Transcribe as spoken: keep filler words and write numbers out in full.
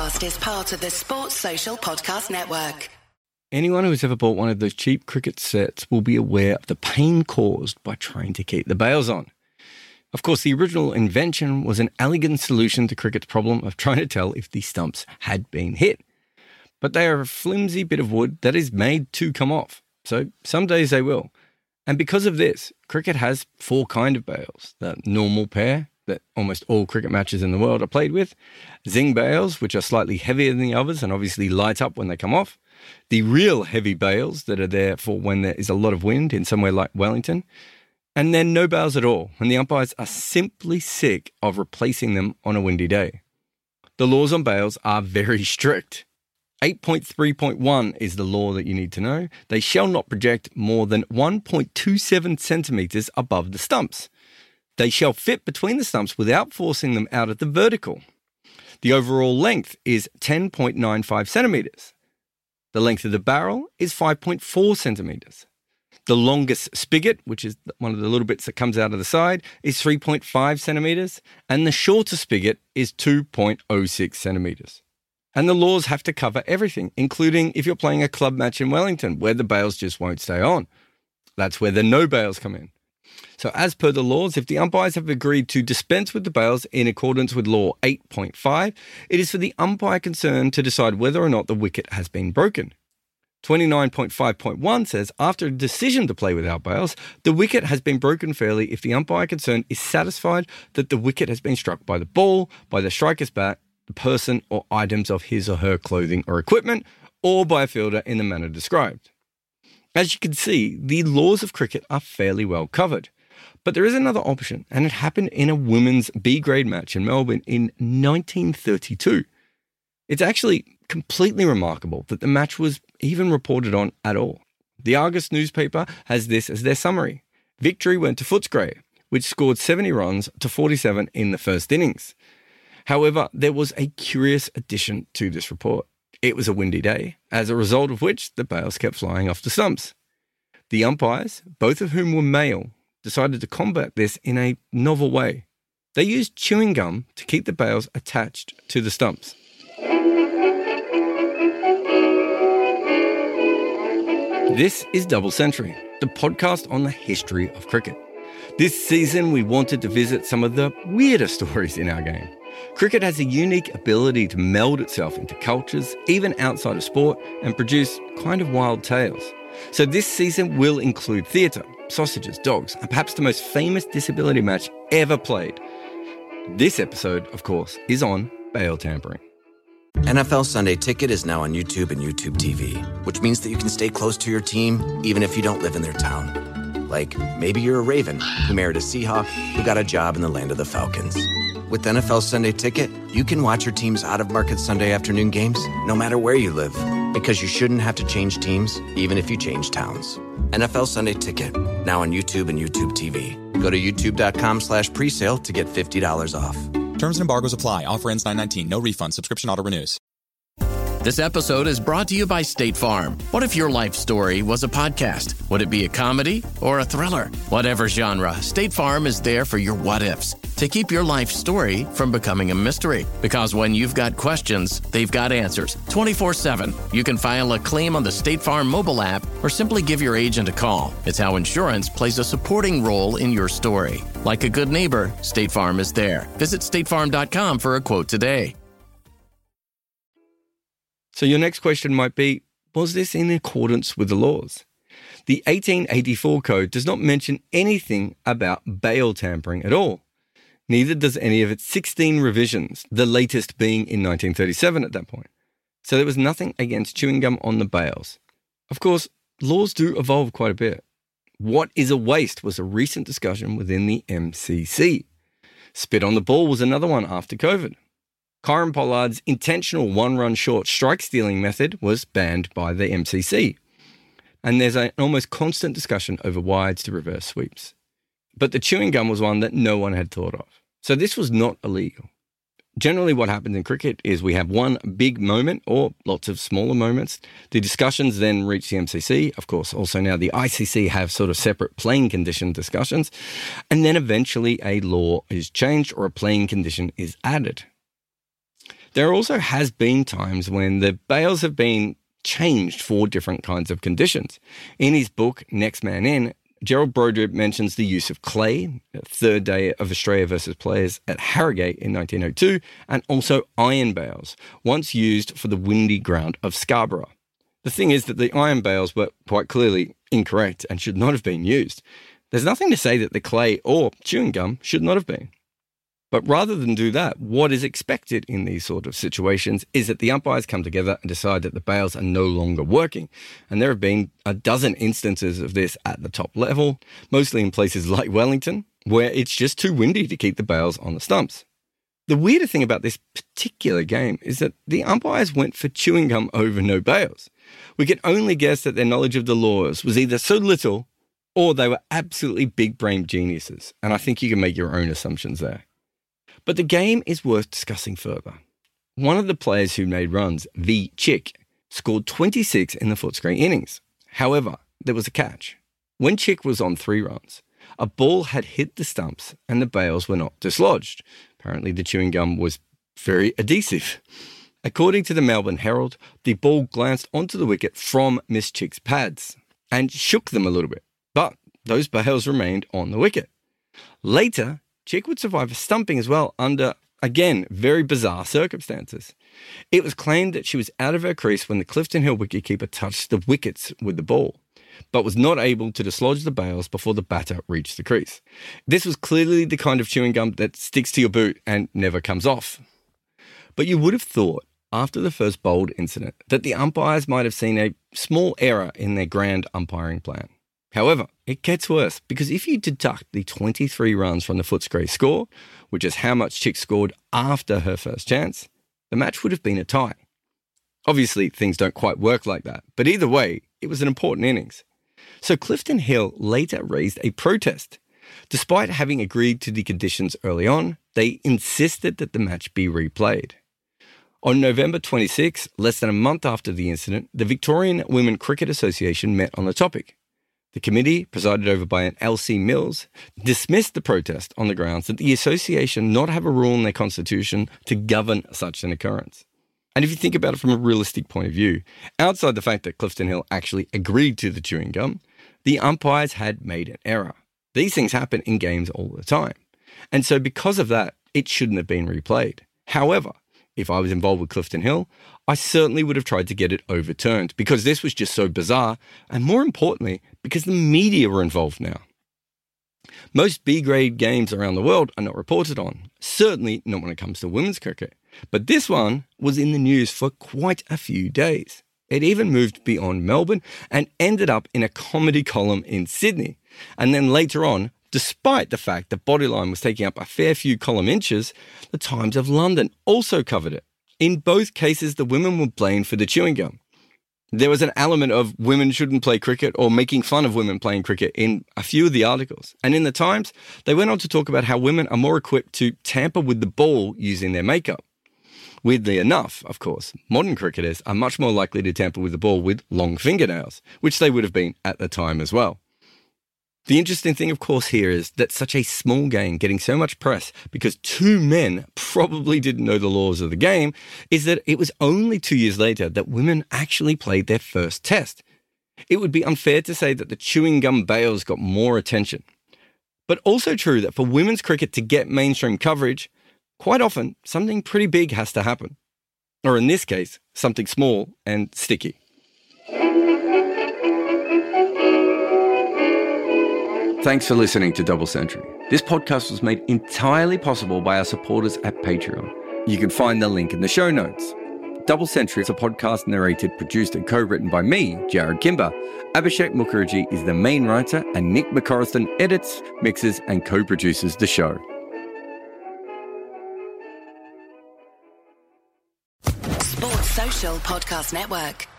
podcast is part of the Sports Social Podcast Network. Anyone who has ever bought one of those cheap cricket sets will be aware of the pain caused by trying to keep the bails on. Of course, the original invention was an elegant solution to cricket's problem of trying to tell if the stumps had been hit. But they are a flimsy bit of wood that is made to come off, so some days they will. And because of this, cricket has four kind of bails. The normal pair that almost all cricket matches in the world are played with, zing bails, which are slightly heavier than the others and obviously light up when they come off, the real heavy bails that are there for when there is a lot of wind in somewhere like Wellington, and then no bails at all when the umpires are simply sick of replacing them on a windy day. The laws on bails are very strict. eight point three point one is the law that you need to know. They shall not project more than one point two seven centimetres above the stumps. They shall fit between the stumps without forcing them out at the vertical. The overall length is ten point nine five centimetres. The length of the barrel is five point four centimetres. The longest spigot, which is one of the little bits that comes out of the side, is three point five centimetres, and the shorter spigot is two point oh six centimetres. And the laws have to cover everything, including if you're playing a club match in Wellington, where the bails just won't stay on. That's where the no bails come in. So as per the laws, if the umpires have agreed to dispense with the bails in accordance with Law eight point five, it is for the umpire concerned to decide whether or not the wicket has been broken. twenty-nine point five point one says, after a decision to play without bails, the wicket has been broken fairly if the umpire concerned is satisfied that the wicket has been struck by the ball, by the striker's bat, the person or items of his or her clothing or equipment, or by a fielder in the manner described. As you can see, the laws of cricket are fairly well covered. But there is another option, and it happened in a women's B-grade match in Melbourne in nineteen thirty-two. It's actually completely remarkable that the match was even reported on at all. The Argus newspaper has this as their summary. Victory went to Footscray, which scored seventy runs to forty-seven in the first innings. However, there was a curious addition to this report. It was a windy day, as a result of which the bails kept flying off the stumps. The umpires, both of whom were male, decided to combat this in a novel way. They used chewing gum to keep the bails attached to the stumps. This is Double Century, the podcast on the history of cricket. This season, we wanted to visit some of the weirder stories in our game. Cricket has a unique ability to meld itself into cultures, even outside of sport, and produce kind of wild tales. So this season will include theatre, sausages, dogs, and perhaps the most famous disability match ever played. This episode, of course, is on bail tampering. N F L Sunday Ticket is now on YouTube and YouTube T V, which means that you can stay close to your team even if you don't live in their town. Like, maybe you're a Raven who married a Seahawk who got a job in the land of the Falcons. With N F L Sunday Ticket, you can watch your team's out-of-market Sunday afternoon games no matter where you live, because you shouldn't have to change teams even if you change towns. N F L Sunday Ticket, now on YouTube and YouTube T V. Go to youtube.com slash presale to get fifty dollars off. Terms and embargoes apply. Offer ends nine nineteen. No refund. Subscription auto renews. This episode is brought to you by State Farm. What if your life story was a podcast? Would it be a comedy or a thriller? Whatever genre, State Farm is there for your what-ifs to keep your life story from becoming a mystery. Because when you've got questions, they've got answers. twenty-four seven. You can file a claim on the State Farm mobile app or simply give your agent a call. It's how insurance plays a supporting role in your story. Like a good neighbor, State Farm is there. Visit state farm dot com for a quote today. So your next question might be, was this in accordance with the laws? The eighteen eighty-four code does not mention anything about bail tampering at all. Neither does any of its sixteen revisions, the latest being in nineteen thirty-seven at that point. So there was nothing against chewing gum on the bails. Of course, laws do evolve quite a bit. What is a waste was a recent discussion within the M C C. Spit on the ball was another one after COVID. Kieron Pollard's intentional one-run short strike-stealing method was banned by the M C C. And there's an almost constant discussion over wides to reverse sweeps. But the chewing gum was one that no one had thought of. So this was not illegal. Generally what happens in cricket is we have one big moment or lots of smaller moments. The discussions then reach the M C C. Of course, also now the I C C have sort of separate playing condition discussions. And then eventually a law is changed or a playing condition is added. There also has been times when the bails have been changed for different kinds of conditions. In his book, Next Man In, Gerald Brodribb mentions the use of clay, the third day of Australia versus Players at Harrogate in nineteen oh two, and also iron bales, once used for the windy ground of Scarborough. The thing is that the iron bales were quite clearly incorrect and should not have been used. There's nothing to say that the clay or chewing gum should not have been. But rather than do that, what is expected in these sort of situations is that the umpires come together and decide that the bails are no longer working. And there have been a dozen instances of this at the top level, mostly in places like Wellington, where it's just too windy to keep the bails on the stumps. The weirder thing about this particular game is that the umpires went for chewing gum over no bails. We can only guess that their knowledge of the laws was either so little or they were absolutely big-brained geniuses. And I think you can make your own assumptions there. But the game is worth discussing further. One of the players who made runs, V. Chick, scored twenty-six in the Footscray innings. However, there was a catch. When Chick was on three runs, a ball had hit the stumps and the bails were not dislodged. Apparently the chewing gum was very adhesive. According to the Melbourne Herald, the ball glanced onto the wicket from Miss Chick's pads and shook them a little bit, but those bails remained on the wicket. Later, Chick would survive a stumping as well under, again, very bizarre circumstances. It was claimed that she was out of her crease when the Clifton Hill wicketkeeper touched the wickets with the ball, but was not able to dislodge the bails before the batter reached the crease. This was clearly the kind of chewing gum that sticks to your boot and never comes off. But you would have thought, after the first bowled incident, that the umpires might have seen a small error in their grand umpiring plan. However, it gets worse, because if you deduct the twenty-three runs from the Footscray score, which is how much Chick scored after her first chance, the match would have been a tie. Obviously, things don't quite work like that, but either way, it was an important innings. So Clifton Hill later raised a protest. Despite having agreed to the conditions early on, they insisted that the match be replayed. On November twenty-sixth, less than a month after the incident, the Victorian Women Cricket Association met on the topic. The committee, presided over by an L C Mills, dismissed the protest on the grounds that the association not have a rule in their constitution to govern such an occurrence. And if you think about it from a realistic point of view, outside the fact that Clifton Hill actually agreed to the chewing gum, the umpires had made an error. These things happen in games all the time. And so because of that, it shouldn't have been replayed. However, if I was involved with Clifton Hill, I certainly would have tried to get it overturned because this was just so bizarre, and more importantly, because the media were involved now. Most B-grade games around the world are not reported on, certainly not when it comes to women's cricket. But this one was in the news for quite a few days. It even moved beyond Melbourne and ended up in a comedy column in Sydney. And then later on, despite the fact that Bodyline was taking up a fair few column inches, the Times of London also covered it. In both cases, the women were blamed for the chewing gum. There was an element of women shouldn't play cricket or making fun of women playing cricket in a few of the articles. And in the Times, they went on to talk about how women are more equipped to tamper with the ball using their makeup. Weirdly enough, of course, modern cricketers are much more likely to tamper with the ball with long fingernails, which they would have been at the time as well. The interesting thing, of course, here is that such a small game getting so much press because two men probably didn't know the laws of the game is that it was only two years later that women actually played their first test. It would be unfair to say that the chewing gum bails got more attention. But also true that for women's cricket to get mainstream coverage, quite often something pretty big has to happen. Or in this case, something small and sticky. Thanks for listening to Double Century. This podcast was made entirely possible by our supporters at Patreon. You can find the link in the show notes. Double Century is a podcast narrated, produced and co-written by me, Jared Kimber. Abhishek Mukherjee is the main writer and Nick McCorriston edits, mixes and co-produces the show. Sports Social Podcast Network.